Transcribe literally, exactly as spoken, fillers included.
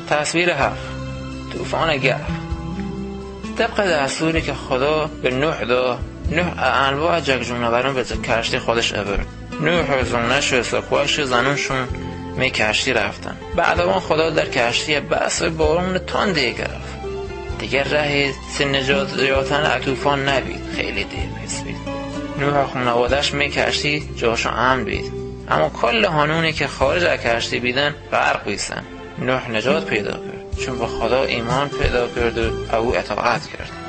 تصویر هفت، طوفان گرم. طبق دستوری که خدا به نوح داد، نوح انواع جنگجویان به کشتی خودش آورد. نوح و زنش و اسحاقش و زنونشون می کشتی رفتن. بعد اون خدا در کشتی بس و بارون تندی گرفت. دیگر راه نجات یافتن از طوفان نبید، خیلی دیر پیش بید. نوح و خانواده‌اش می کشتی جاشو امن بید، اما کل هانونی که خارج از کشتی بیدن غرق بیستن. نوح نجات پیدا کرد چون به خدا ایمان پیدا کرد و او اطاعت کرد.